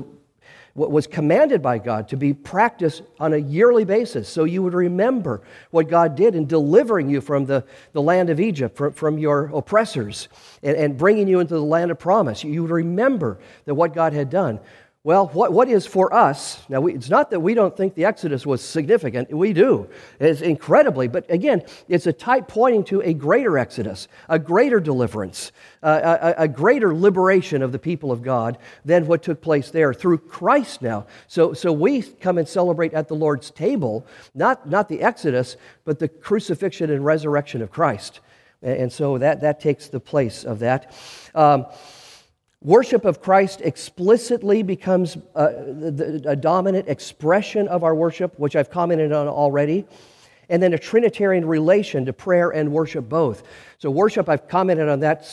was commanded by God to be practiced on a yearly basis. So you would remember what God did in delivering you from the, the land of Egypt, from, from your oppressors, and, and bringing you into the land of promise. You would remember that what God had done. Well, what, what is for us, now we, it's not that we don't think the Exodus was significant, we do, it's incredibly, but again, it's a type pointing to a greater Exodus, a greater deliverance, uh, a, a greater liberation of the people of God than what took place there through Christ now. So, so we come and celebrate at the Lord's table, not, not the Exodus, but the crucifixion and resurrection of Christ. And, and so that, that takes the place of that. Um, Worship of Christ explicitly becomes uh, the, a dominant expression of our worship, which I've commented on already, and then a Trinitarian relation to prayer and worship both. So worship, I've commented on that,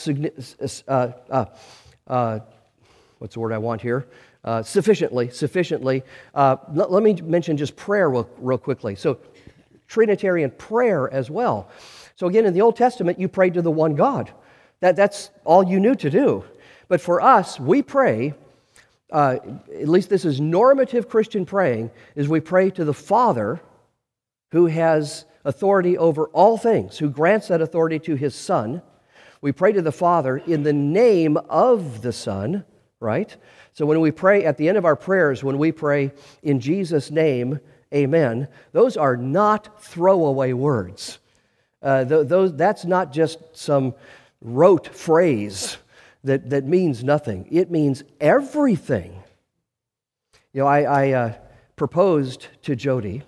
uh, uh, uh, what's the word I want here? Uh, sufficiently, sufficiently. Uh, let, let me mention just prayer real, real quickly. So Trinitarian prayer as well. So again, in the Old Testament, you prayed to the one God. That, that's all you knew to do. But for us, we pray, uh, at least this is normative Christian praying, is we pray to the Father who has authority over all things, who grants that authority to His Son. We pray to the Father in the name of the Son, right? So when we pray, at the end of our prayers, when we pray in Jesus' name, amen, those are not throwaway words. Uh, th- those, that's not just some rote phrase that, that means nothing. It means everything. You know, I, I uh, proposed to Jody,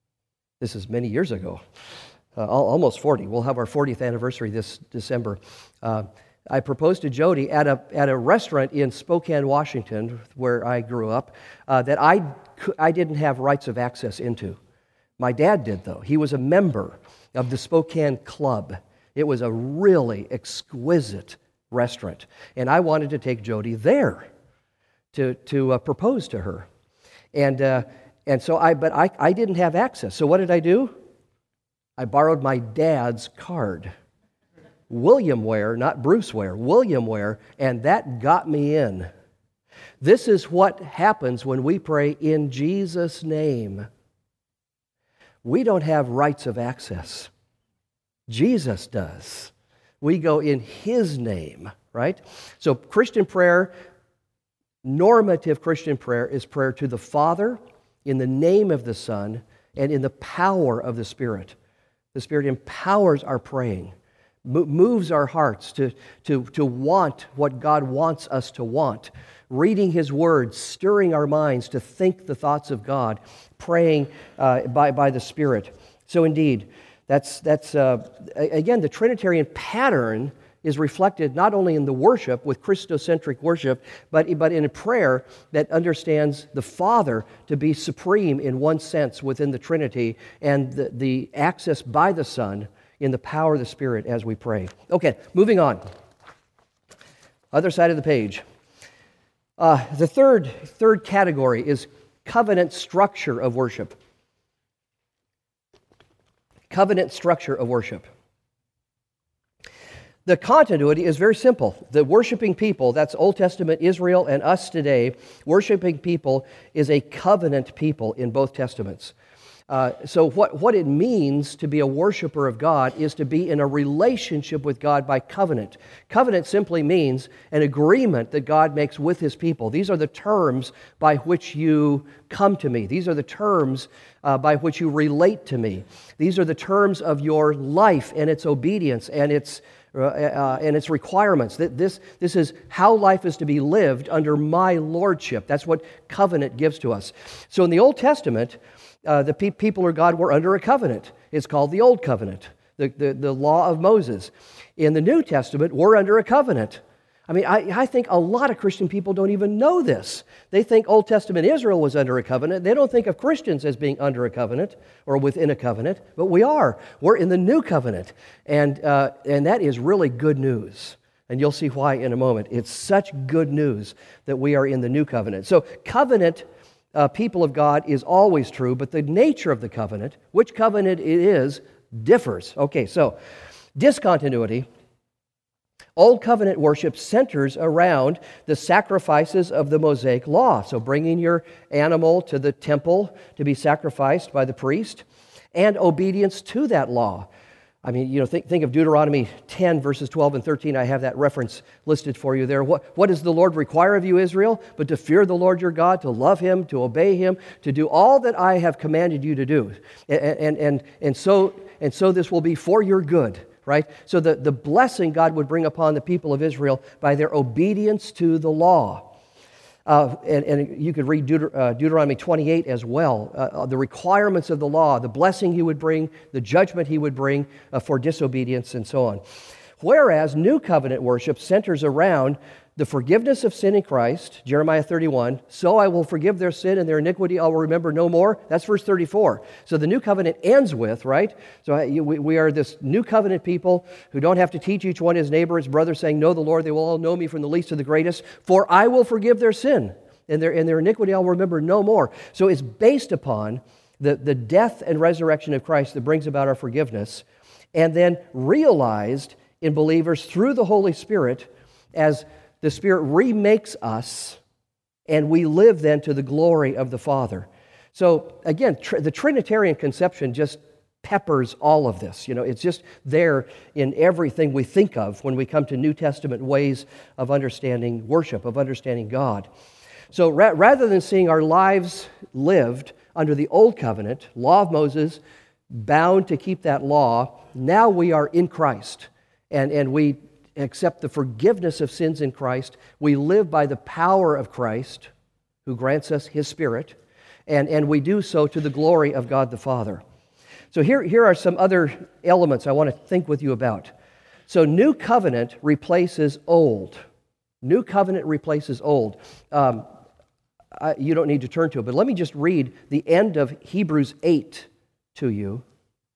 this is many years ago, uh, almost forty. We'll have our fortieth anniversary this December. Uh, I proposed to Jody at a, at a restaurant in Spokane, Washington, where I grew up, uh, that I, I didn't have rights of access into. My dad did, though. He was a member of the Spokane Club. It was a really exquisite restaurant. And I wanted to take Jody there to, to uh, propose to her. And uh, and so I, but I, I didn't have access. So what did I do? I borrowed my dad's card. William Ware, not Bruce Ware, William Ware, and that got me in. This is what happens when we pray in Jesus' name. We don't have rights of access. Jesus does. We go in His name, right? So Christian prayer, normative Christian prayer, is prayer to the Father in the name of the Son and in the power of the Spirit. The Spirit empowers our praying, moves our hearts to, to, to want what God wants us to want, reading His Word, stirring our minds to think the thoughts of God, praying uh, by, by the Spirit. So indeed, That's, that's uh, again, the Trinitarian pattern is reflected not only in the worship, with Christocentric worship, but, but in a prayer that understands the Father to be supreme in one sense within the Trinity, and the, the access by the Son in the power of the Spirit as we pray. Okay, moving on. Other side of the page. Uh, the third, third category is covenant structure of worship. Covenant structure of worship. The continuity is very simple. The worshiping people, that's Old Testament Israel and us today, worshiping people is a covenant people in both Testaments. Uh, so what, what it means to be a worshiper of God is to be in a relationship with God by covenant. Covenant simply means an agreement that God makes with His people. These are the terms by which you come to me. These are the terms uh, by which you relate to me. These are the terms of your life and its obedience and its Uh, uh, and its requirements. This, this is how life is to be lived under my lordship. That's what covenant gives to us. So in the Old Testament, uh, the pe- people of God were under a covenant. It's called the Old Covenant, the, the, the law of Moses. In the New Testament, we're under a covenant. I mean, I, I think a lot of Christian people don't even know this. They think Old Testament Israel was under a covenant. They don't think of Christians as being under a covenant or within a covenant, but we are. We're in the new covenant, and uh, and that is really good news. And you'll see why in a moment. It's such good news that we are in the new covenant. So covenant uh, people of God is always true, but the nature of the covenant, which covenant it is, differs. Okay, so discontinuity. Old covenant worship centers around the sacrifices of the Mosaic law. So bringing your animal to the temple to be sacrificed by the priest and obedience to that law. I mean, you know, think, think of Deuteronomy ten, verses twelve and thirteen. I have that reference listed for you there. What, what does the Lord require of you, Israel? But to fear the Lord your God, to love Him, to obey Him, to do all that I have commanded you to do. And, and, and, and, so, and so this will be for your good. Right? So the, the blessing God would bring upon the people of Israel by their obedience to the law. Uh, and, and you could read Deuter, uh, Deuteronomy twenty-eight as well. Uh, the requirements of the law, the blessing He would bring, the judgment He would bring uh, for disobedience, and so on. Whereas New Covenant worship centers around the forgiveness of sin in Christ, Jeremiah thirty-one, so I will forgive their sin and their iniquity I will remember no more. That's verse thirty-four. So the new covenant ends with, right? So we are this new covenant people who don't have to teach each one his neighbor, his brother, saying, know the Lord, they will all know me from the least to the greatest, for I will forgive their sin and their, and their iniquity I will remember no more. So it's based upon the, the death and resurrection of Christ that brings about our forgiveness, and then realized in believers through the Holy Spirit as the Spirit remakes us, and we live then to the glory of the Father. So again, tr- the Trinitarian conception just peppers all of this. You know, it's just there in everything we think of when we come to New Testament ways of understanding worship, of understanding God. So ra- rather than seeing our lives lived under the Old Covenant, law of Moses, bound to keep that law, now we are in Christ, and, and we accept the forgiveness of sins in Christ. We live by the power of Christ, who grants us His Spirit, and, and we do so to the glory of God the Father. So here, here are some other elements I want to think with you about. So New Covenant replaces Old. New Covenant replaces Old. Um, I, you don't need to turn to it, but let me just read the end of Hebrews eight to you.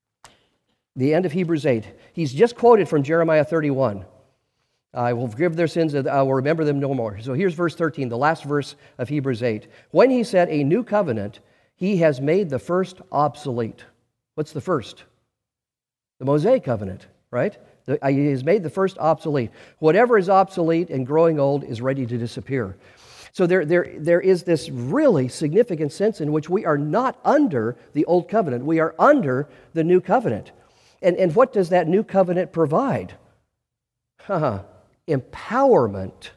The end of Hebrews eight. He's just quoted from Jeremiah thirty-one. I will forgive their sins, and I will remember them no more. So here's verse thirteen, the last verse of Hebrews eight. When he said a new covenant, he has made the first obsolete. What's the first? The Mosaic covenant, right? The, uh, he has made the first obsolete. Whatever is obsolete and growing old is ready to disappear. So there, there, there is this really significant sense in which we are not under the old covenant. We are under the new covenant. And, and what does that new covenant provide? Huh. Empowerment.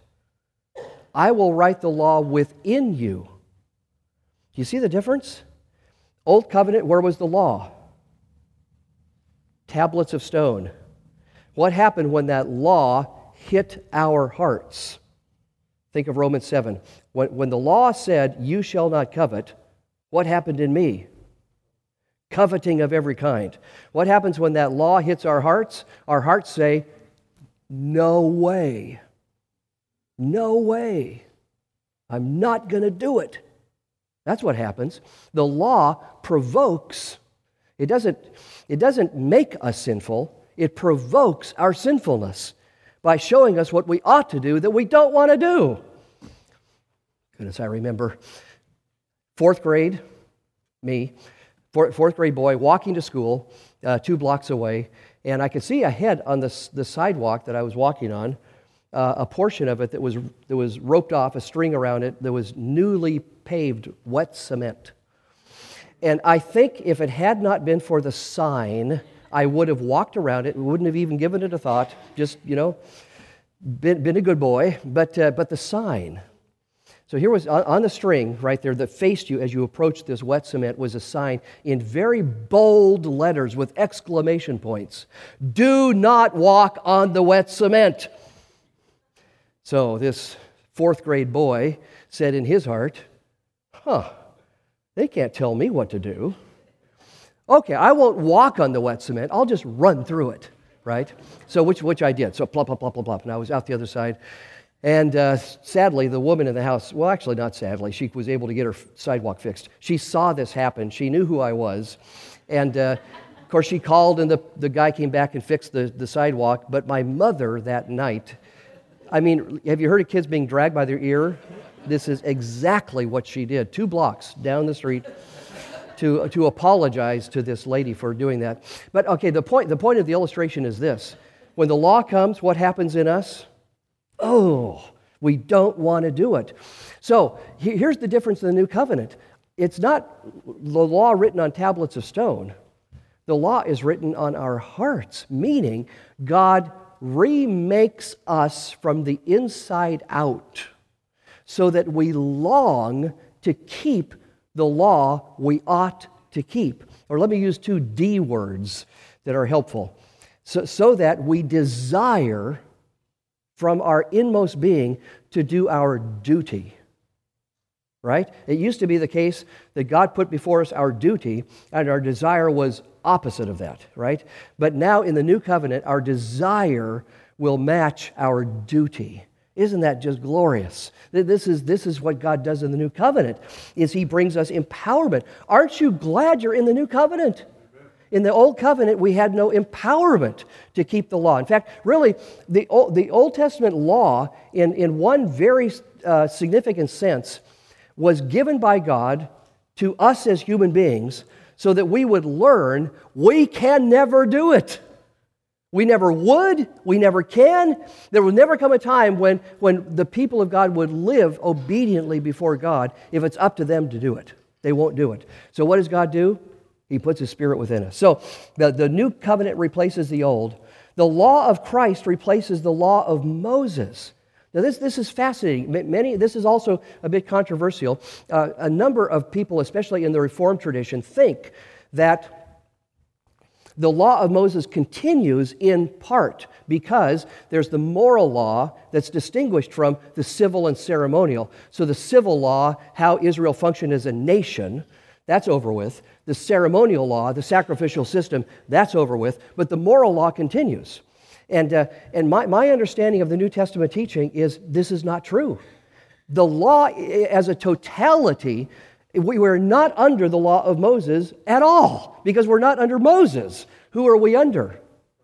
I will write the law within you. Do you see the difference? Old covenant, where was the law? Tablets of stone. What happened when that law hit our hearts? Think of Romans seven. When, when the law said, you shall not covet, what happened in me? Coveting of every kind. What happens when that law hits our hearts? Our hearts say, no way. No way. I'm not going to do it. That's what happens. The law provokes. It doesn't, it doesn't make us sinful. It provokes our sinfulness by showing us what we ought to do that we don't want to do. Goodness, I remember fourth grade, me, fourth grade boy walking to school uh, two blocks away, and I could see ahead on the, the sidewalk that I was walking on uh, a portion of it that was, that was roped off, a string around it, that was newly paved wet cement. And I think if it had not been for the sign, I would have walked around it and wouldn't have even given it a thought, just, you know, been, been a good boy, but, uh, but the sign. So here was, on, on the string right there that faced you as you approached this wet cement was a sign in very bold letters with exclamation points. Do not walk on the wet cement. So this fourth grade boy said in his heart, huh, they can't tell me what to do. Okay, I won't walk on the wet cement. I'll just run through it, right? So which which I did. So plop, plop, plop, plop, plop. And I was out the other side. And uh, sadly, the woman in the house, well, actually not sadly, she was able to get her sidewalk fixed. She saw this happen. She knew who I was. And uh, of course, she called and the, the guy came back and fixed the, the sidewalk. But my mother that night, I mean, have you heard of kids being dragged by their ear? This is exactly what she did. Two blocks down the street. To, to apologize to this lady for doing that. But okay, the point, the point of the illustration is this. When the law comes, what happens in us? Oh, we don't want to do it. So he, here's the difference in the new covenant. It's not the law written on tablets of stone. The law is written on our hearts, meaning God remakes us from the inside out so that we long to keep the law we ought to keep. Or let me use two D words that are helpful. So, so that we desire from our inmost being to do our duty. Right? It used to be the case that God put before us our duty, and our desire was opposite of that, right? But now in the new covenant, our desire will match our duty. Isn't that just glorious? This is, this is what God does in the new covenant, is He brings us empowerment. Aren't you glad you're in the new covenant? In the old covenant, we had no empowerment to keep the law. In fact, really, the Old, the Old Testament law, in, in one very uh, significant sense, was given by God to us as human beings so that we would learn we can never do it. We never would, we never can. There will never come a time when, when the people of God would live obediently before God if it's up to them to do it. They won't do it. So what does God do? He puts His Spirit within us. So the, the new covenant replaces the old. The law of Christ replaces the law of Moses. Now this, this is fascinating. Many, this is also a bit controversial. Uh, a number of people, especially in the Reformed tradition, think that the law of Moses continues in part because there's the moral law that's distinguished from the civil and ceremonial. So the civil law, how Israel functioned as a nation, that's over with. The ceremonial law, the sacrificial system, that's over with. But the moral law continues. And, uh, and my, my understanding of the New Testament teaching is this is not true. The law as a totality, we were not under the law of Moses at all, because we're not under Moses. Who are we under?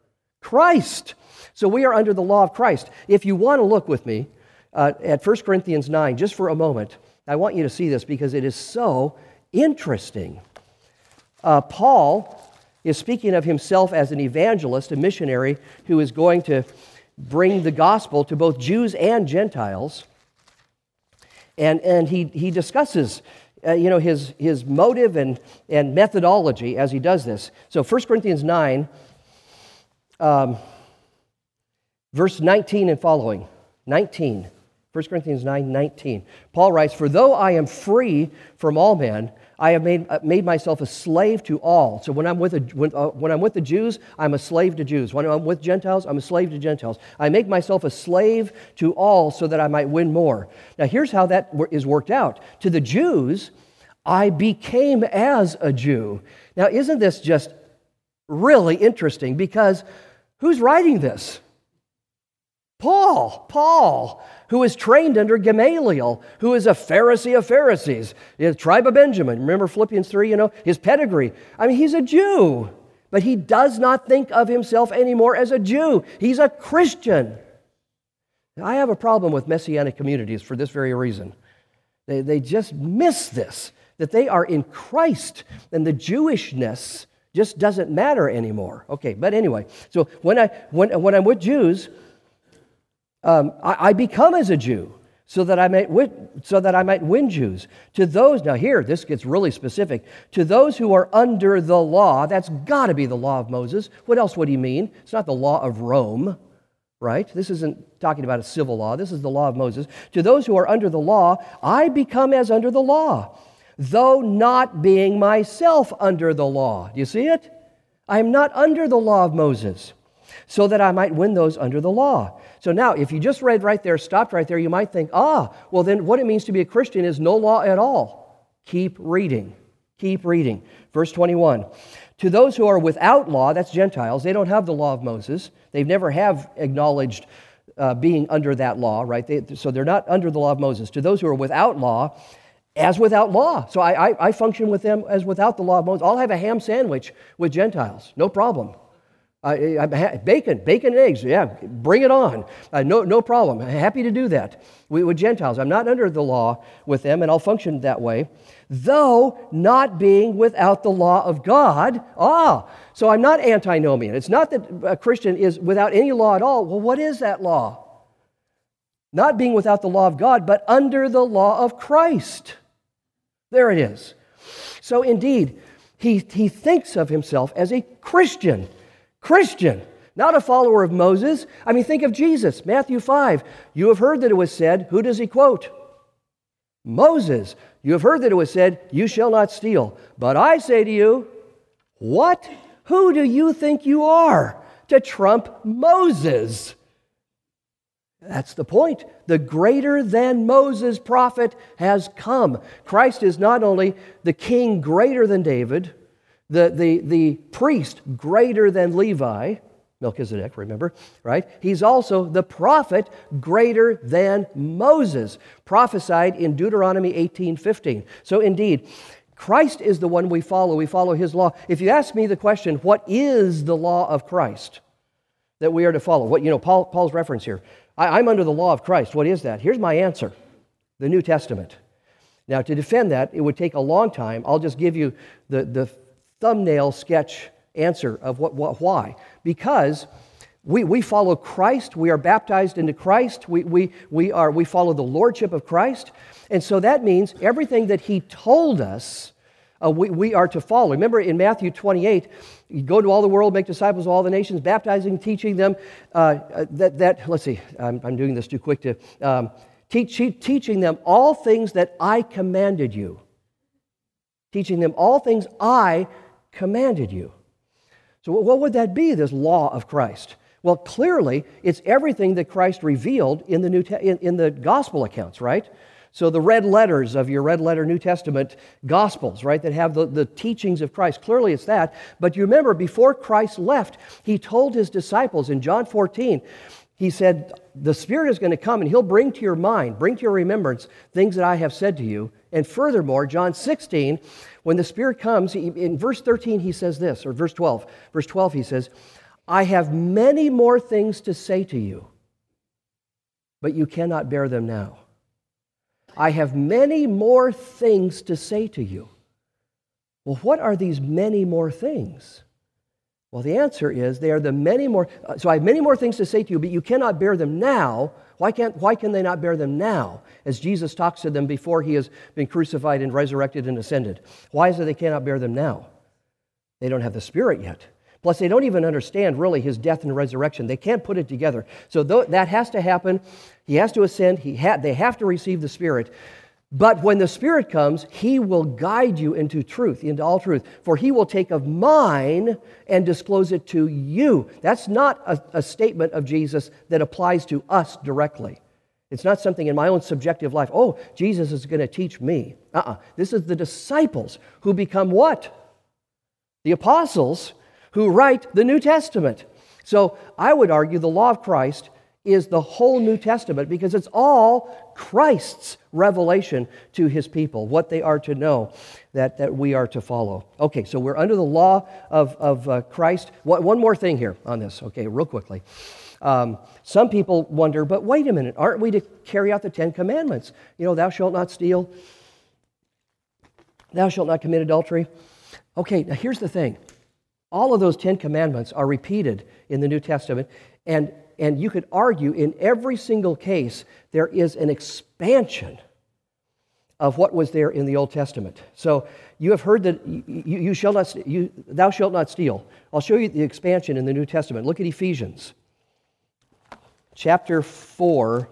Christ. So we are under the law of Christ. If you want to look with me uh, at First Corinthians nine, just for a moment, I want you to see this because it is so interesting. Uh, Paul is speaking of himself as an evangelist, a missionary who is going to bring the gospel to both Jews and Gentiles. And, and he, he discusses Uh, you know, his, his motive and, and methodology as he does this. So First Corinthians nine, um, verse nineteen and following. nineteen. First Corinthians nine, nineteen. Paul writes, "For though I am free from all men, I have made, uh, made myself a slave to all." So when I'm with a, when, uh, when I'm with the Jews, I'm a slave to Jews. When I'm with Gentiles, I'm a slave to Gentiles. I make myself a slave to all so that I might win more. Now here's how that is worked out. To the Jews, I became as a Jew. Now isn't this just really interesting? Because who's writing this? Paul, Paul, who is trained under Gamaliel, who is a Pharisee of Pharisees, the tribe of Benjamin. Remember Philippians three, you know, his pedigree. I mean, he's a Jew, but he does not think of himself anymore as a Jew. He's a Christian. I have a problem with Messianic communities for this very reason. They, they just miss this, that they are in Christ, and the Jewishness just doesn't matter anymore. Okay, but anyway, so when, I, when, when I'm with Jews, um, I, I become as a Jew so that I might win, so that I might win Jews. To those, now here, this gets really specific, to those who are under the law, that's got to be the law of Moses. What else would he mean? It's not the law of Rome. Right? This isn't talking about a civil law. This is the law of Moses. To those who are under the law, I become as under the law, though not being myself under the law. Do you see it? I am not under the law of Moses, so that I might win those under the law. So now, if you just read right there, stopped right there, you might think, ah, well then what it means to be a Christian is no law at all. Keep reading. Keep reading. Verse twenty-one. To those who are without law, that's Gentiles, they don't have the law of Moses. They've never have acknowledged uh, being under that law, right? They, so they're not under the law of Moses. To those who are without law, as without law. So I, I, I function with them as without the law of Moses. I'll have a ham sandwich with Gentiles, no problem. Uh, bacon, bacon and eggs, yeah, bring it on. Uh, no, no problem. Happy to do that with, with Gentiles. I'm not under the law with them, and I'll function that way, though not being without the law of God. Ah, so I'm not antinomian. It's not that a Christian is without any law at all. Well, what is that law? Not being without the law of God, but under the law of Christ. There it is. So indeed, he, he thinks of himself as a Christian. Christian, not a follower of Moses. I mean, think of Jesus, Matthew five. You have heard that it was said, who does he quote? Moses. You have heard that it was said, you shall not steal. But I say to you, what? Who do you think you are to trump Moses? That's the point. The greater than Moses prophet has come. Christ is not only the king greater than David, The, the, the priest greater than Levi, Melchizedek, remember, right? He's also the prophet greater than Moses, prophesied in Deuteronomy eighteen fifteen. So indeed, Christ is the one we follow. We follow his law. If you ask me the question, what is the law of Christ that we are to follow? What, you know, Paul, Paul's reference here. I, I'm under the law of Christ. What is that? Here's my answer. The New Testament. Now, to defend that, it would take a long time. I'll just give you the, the thumbnail sketch answer of what, what why. Because we, we follow Christ, we are baptized into Christ, we, we, we, are, we follow the lordship of Christ, and so that means everything that he told us uh, we, we are to follow. Remember in Matthew twenty-eight, you go to all the world, make disciples of all the nations, baptizing, teaching them, uh, that, that, let's see, I'm, I'm doing this too quick to, um, teach, teaching them all things that I commanded you. Teaching them all things I commanded you. So what would that be, this law of Christ? Well, clearly, it's everything that Christ revealed in the New Te- in, in the gospel accounts, right? So the red letters of your red letter New Testament gospels, right, that have the, the teachings of Christ. Clearly, it's that. But you remember, before Christ left, he told his disciples in John fourteen, he said, the Spirit is going to come and he'll bring to your mind, bring to your remembrance things that I have said to you. And furthermore, John sixteen, when the Spirit comes, he, in verse thirteen he says this, or verse twelve. Verse twelve he says, I have many more things to say to you, but you cannot bear them now. I have many more things to say to you. Well, what are these many more things? Well, the answer is they are the many more. Uh, so I have many more things to say to you, but you cannot bear them now. Why can't? Why can they not bear them now? As Jesus talks to them before he has been crucified and resurrected and ascended. Why is it they cannot bear them now? They don't have the Spirit yet. Plus, they don't even understand really his death and resurrection. They can't put it together. So th- that has to happen. He has to ascend. He ha- they have to receive the Spirit. But when the Spirit comes, he will guide you into truth, into all truth. For he will take of mine and disclose it to you. That's not a, a statement of Jesus that applies to us directly. It's not something in my own subjective life. Oh, Jesus is going to teach me. Uh-uh. This is the disciples who become what? The apostles who write the New Testament. So I would argue the law of Christ is the whole New Testament because it's all Christ's revelation to his people, what they are to know, that, that we are to follow. Okay, so we're under the law of, of uh, Christ. One, one more thing here on this, okay, real quickly. Um, some people wonder, but wait a minute, aren't we to carry out the Ten Commandments? You know, thou shalt not steal, thou shalt not commit adultery. Okay, now here's the thing. All of those Ten Commandments are repeated in the New Testament, and And you could argue in every single case there is an expansion of what was there in the Old Testament. So you have heard that you, you shall not, you, thou shalt not steal. I'll show you the expansion in the New Testament. Look at Ephesians chapter four,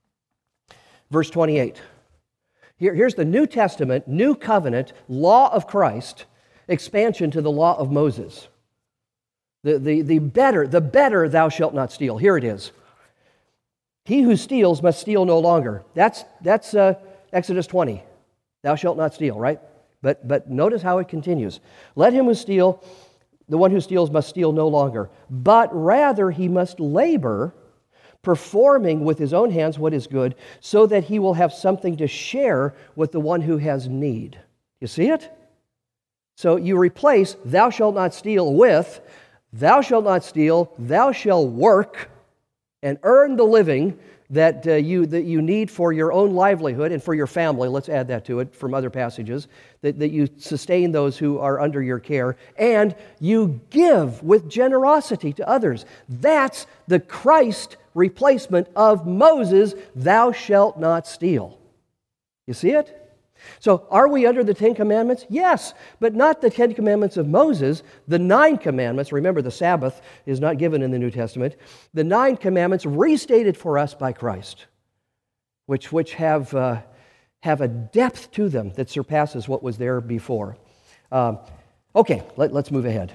verse twenty-eight. Here, here's the New Testament, New Covenant, law of Christ, expansion to the law of Moses. The, the, the better, the better thou shalt not steal. Here it is. He who steals must steal no longer. That's, that's uh, Exodus twenty. Thou shalt not steal, right? But, but notice how it continues. Let him who steal, the one who steals must steal no longer, but rather he must labor, performing with his own hands what is good, so that he will have something to share with the one who has need. You see it? So you replace thou shalt not steal with thou shalt not steal, thou shalt work and earn the living that, uh, you, that you need for your own livelihood and for your family. Let's add that to it from other passages, that, that you sustain those who are under your care, and you give with generosity to others. That's the Christ replacement of Moses, thou shalt not steal. You see it? So are we under the Ten Commandments? Yes, but not the Ten Commandments of Moses. The Nine Commandments, remember the Sabbath is not given in the New Testament. The Nine Commandments restated for us by Christ, which, which have, uh, have a depth to them that surpasses what was there before. Um, okay, let, let's move ahead.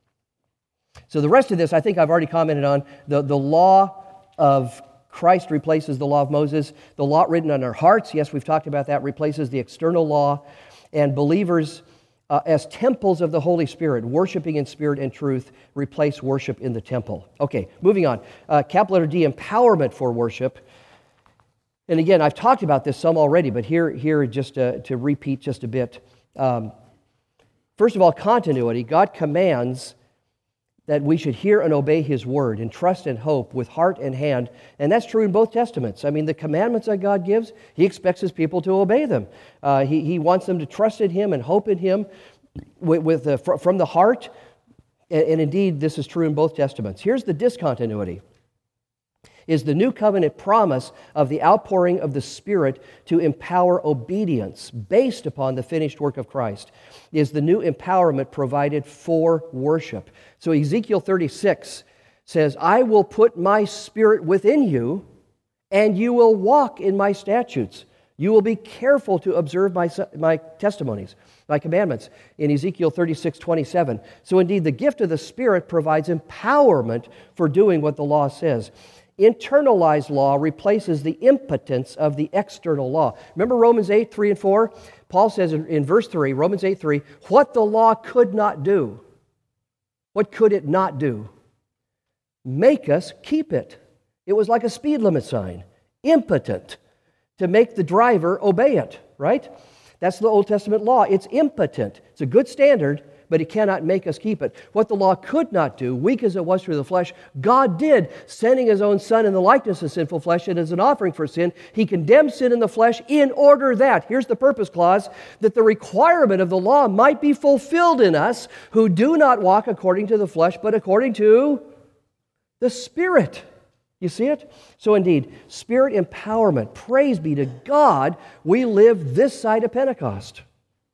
So the rest of this, I think I've already commented on. The, the law of Christ replaces the law of Moses. The law written on our hearts, yes, we've talked about that, replaces the external law. And believers uh, as temples of the Holy Spirit, worshiping in spirit and truth, replace worship in the temple. Okay, moving on. Uh, capital letter D, empowerment for worship. And again, I've talked about this some already, but here, here just to, to repeat just a bit. Um, first of all, continuity. God commands that we should hear and obey His word and trust and hope with heart and hand. And that's true in both Testaments. I mean, the commandments that God gives, He expects His people to obey them. Uh, he, he wants them to trust in Him and hope in Him with, with uh, fr- from the heart. And, and indeed, this is true in both Testaments. Here's the discontinuity. Is the new covenant promise of the outpouring of the Spirit to empower obedience based upon the finished work of Christ. Is the new empowerment provided for worship. So Ezekiel thirty-six says, I will put my Spirit within you, and you will walk in my statutes. You will be careful to observe my, my testimonies, my commandments, in Ezekiel thirty-six twenty-seven. So indeed, the gift of the Spirit provides empowerment for doing what the law says. Internalized law replaces the impotence of the external law. Remember Romans eight, three and four? Paul says in, in verse three, Romans eight, three, what the law could not do. What could it not do? Make us keep it. It was like a speed limit sign, impotent to make the driver obey it, right? That's the Old Testament law. It's impotent. It's a good standard, but it cannot make us keep it. What the law could not do, weak as it was through the flesh, God did, sending His own Son in the likeness of sinful flesh and as an offering for sin. He condemned sin in the flesh in order that, here's the purpose clause, that the requirement of the law might be fulfilled in us who do not walk according to the flesh, but according to the Spirit. You see it? So indeed, Spirit empowerment. Praise be to God, we live this side of Pentecost.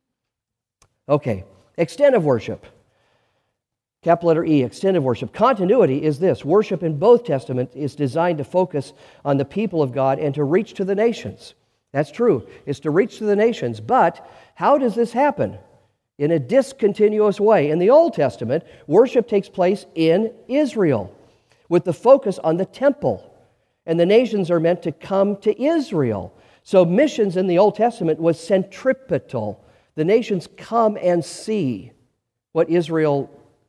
Okay. Extent of worship. Capital letter E, extent of worship. Continuity is this. Worship in both Testaments is designed to focus on the people of God and to reach to the nations. That's true. It's to reach to the nations. But how does this happen? In a discontinuous way. In the Old Testament, worship takes place in Israel with the focus on the temple. And the nations are meant to come to Israel. So missions in the Old Testament was centripetal. The nations come and see what Israel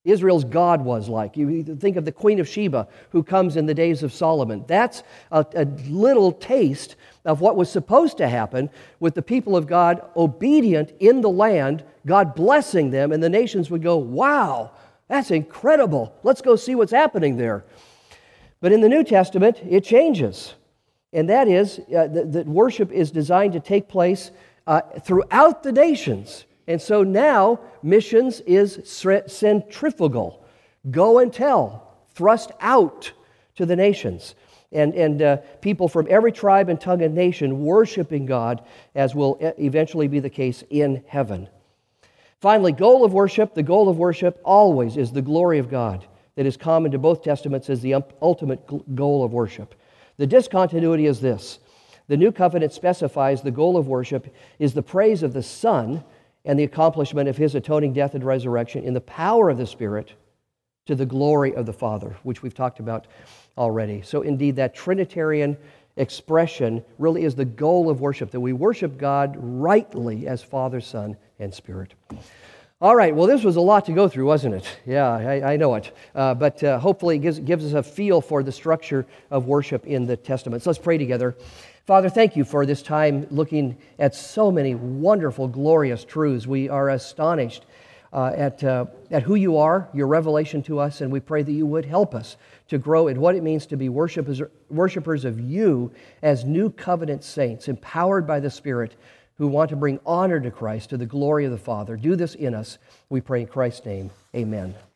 Israel's God was like. You think of the Queen of Sheba who comes in the days of Solomon. That's a, a little taste of what was supposed to happen with the people of God obedient in the land, God blessing them, and the nations would go, wow, that's incredible. Let's go see what's happening there. But in the New Testament, it changes. And that is uh, that, that worship is designed to take place uh, throughout the nations. And so now, missions is centrifugal. Go and tell, thrust out to the nations. And, and uh, people from every tribe and tongue and nation worshiping God, as will eventually be the case in heaven. Finally, goal of worship, the goal of worship always is the glory of God that is common to both testaments as the ultimate goal of worship. The discontinuity is this. The New Covenant specifies the goal of worship is the praise of the Son and the accomplishment of His atoning death and resurrection in the power of the Spirit to the glory of the Father, which we've talked about already. So indeed, that Trinitarian expression really is the goal of worship, that we worship God rightly as Father, Son, and Spirit. All right, well, this was a lot to go through, wasn't it? Yeah, I, I know it. Uh, but uh, hopefully it gives, gives us a feel for the structure of worship in the Testaments. Let's pray together. Father, thank you for this time looking at so many wonderful, glorious truths. We are astonished uh, at, uh, at who you are, your revelation to us, and we pray that you would help us to grow in what it means to be worshipers, worshipers of you as new covenant saints, empowered by the Spirit, who want to bring honor to Christ, to the glory of the Father. Do this in us, we pray in Christ's name. Amen.